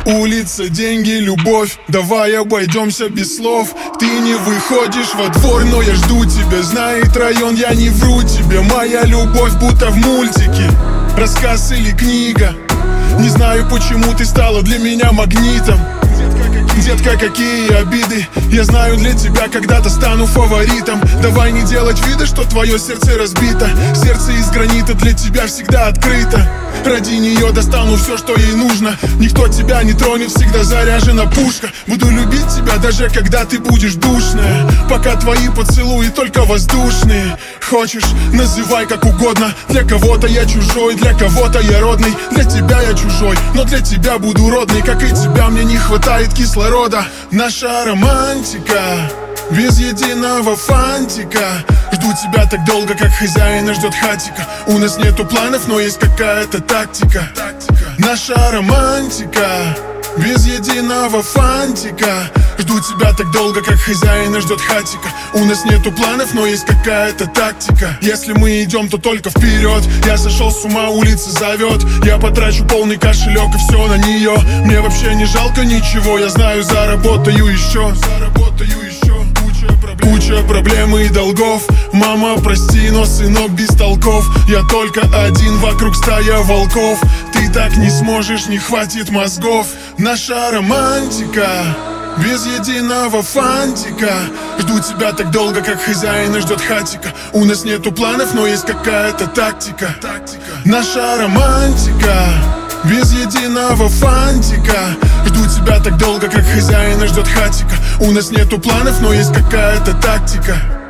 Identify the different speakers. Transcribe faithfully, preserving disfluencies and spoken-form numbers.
Speaker 1: Улица, деньги, любовь, давай обойдемся без слов. Ты не выходишь во двор, но я жду тебя. Знает район, я не вру тебе. Моя любовь будто в мультике, рассказ или книга. Не знаю, почему ты стала для меня магнитом. Детка, какие обиды, я знаю, для тебя когда-то стану фаворитом. Давай не делать вида, что твое сердце разбито. Сердце из гранита для тебя всегда открыто. Ради нее достану все, что ей нужно. Никто тебя не тронет, всегда заряжена пушка. Буду любить тебя, даже когда ты будешь душная. Пока твои поцелуи только воздушные. Хочешь, называй как угодно. Для кого-то я чужой, для кого-то я родный. Для тебя я чужой, но для тебя буду родный. Как и тебя, мне не хватает кислорода. Наша романтика без единого фантика. Жду тебя так долго, как хозяина ждет хатика. У нас нету планов, но есть какая-то тактика. Наша романтика без единого фантика. Жду тебя так долго, как хозяина ждет хатика. У нас нету планов, но есть какая-то тактика. Если мы идем, то только вперед. Я сошел с ума, улица зовет. Я потрачу полный кошелек и все на нее. Мне вообще не жалко ничего. Я знаю, заработаю еще. Заработаю еще. Куча проблем, Куча проблем и долгов. Мама, прости, но сынок без толков. Я только один, вокруг стая волков. Ты так не сможешь, не хватит мозгов. Наша романтика без единого фантика. Жду тебя так долго, как хозяина ждет хатика. У нас нету планов, но есть какая-то тактика. Наша романтика без единого фантика. Жду тебя так долго, как хозяина ждет хатика. У нас нету планов, но есть какая-то тактика.